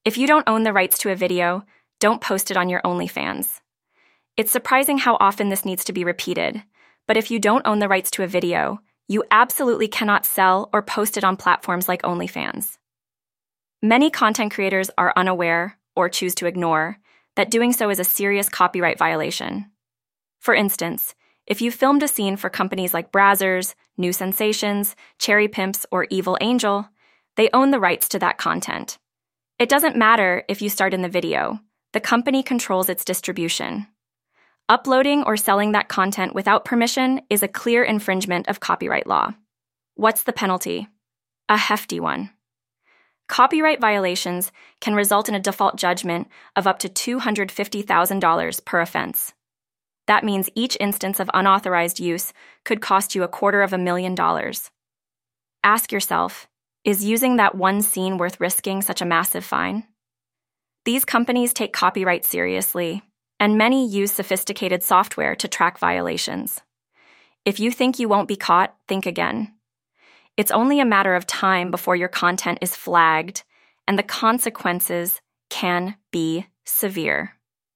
If you don't own the rights to a video, don't post it on your OnlyFans. It's surprising how often this needs to be repeated, but if you don't own the rights to a video, you absolutely cannot sell or post it on platforms like OnlyFans. Many content creators are unaware, or choose to ignore, that doing so is a serious copyright violation. For instance, if you filmed a scene for companies like Brazzers, New Sensations, Cherry Pimps, or Evil Angel, they own the rights to that content. It doesn't matter if you start in the video, the company controls its distribution. Uploading or selling that content without permission is a clear infringement of copyright law. What's the penalty? A hefty one. Copyright violations can result in a default judgment of up to $250,000 per offense. That means each instance of unauthorized use could cost you $250,000. Ask yourself, is using that one scene worth risking such a massive fine? These companies take copyright seriously, and many use sophisticated software to track violations. If you think you won't be caught, think again. It's only a matter of time before your content is flagged, and the consequences can be severe.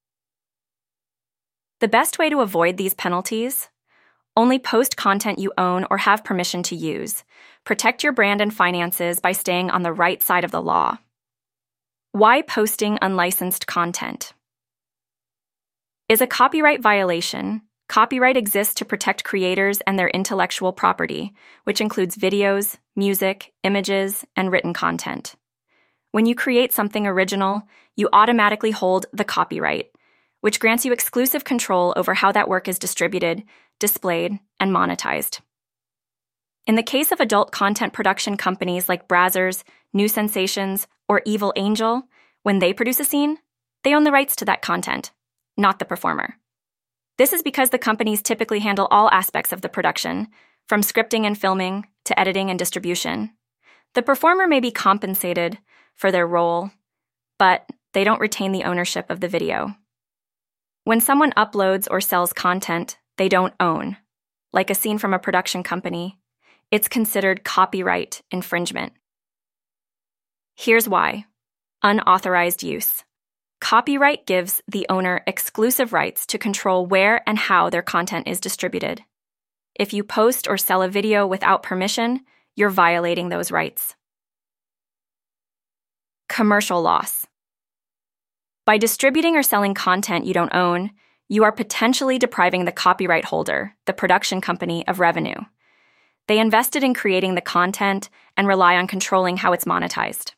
The best way to avoid these penalties? Only post content you own or have permission to use. Protect your brand and finances by staying on the right side of the law. Why posting unlicensed content? Is a copyright violation. Copyright exists to protect creators and their intellectual property, which includes videos, music, images, and written content. When you create something original, you automatically hold the copyright, which grants you exclusive control over how that work is distributed, displayed, and monetized. In the case of adult content production companies like Brazzers, New Sensations, or Evil Angel, when they produce a scene, they own the rights to that content, not the performer. This is because the companies typically handle all aspects of the production, from scripting and filming to editing and distribution. The performer may be compensated for their role, but they don't retain the ownership of the video. When someone uploads or sells content they don't own, like a scene from a production company, it's considered copyright infringement. Here's why. Unauthorized use. Copyright gives the owner exclusive rights to control where and how their content is distributed. If you post or sell a video without permission, you're violating those rights. Commercial loss. By distributing or selling content you don't own, you are potentially depriving the copyright holder, the production company, of revenue. They invested in creating the content and rely on controlling how it's monetized.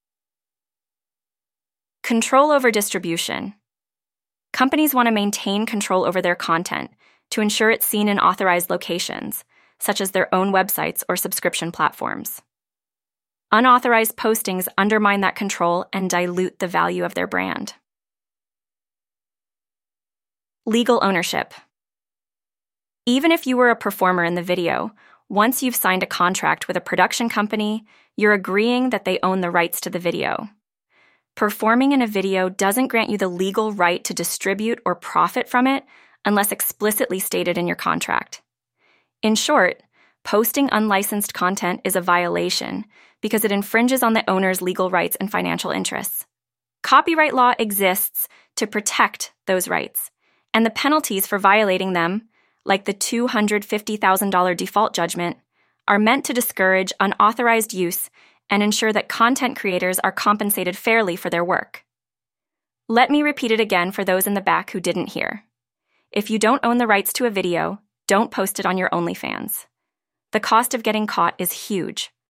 Control over distribution. Companies want to maintain control over their content to ensure it's seen in authorized locations, such as their own websites or subscription platforms. Unauthorized postings undermine that control and dilute the value of their brand. Legal ownership. Even if you were a performer in the video, once you've signed a contract with a production company, you're agreeing that they own the rights to the video. Performing in a video doesn't grant you the legal right to distribute or profit from it unless explicitly stated in your contract. In short, posting unlicensed content is a violation because it infringes on the owner's legal rights and financial interests. Copyright law exists to protect those rights, and the penalties for violating them, like the $250,000 default judgment, are meant to discourage unauthorized use and ensure that content creators are compensated fairly for their work. Let me repeat it again for those in the back who didn't hear. If you don't own the rights to a video, don't post it on your OnlyFans. The cost of getting caught is huge,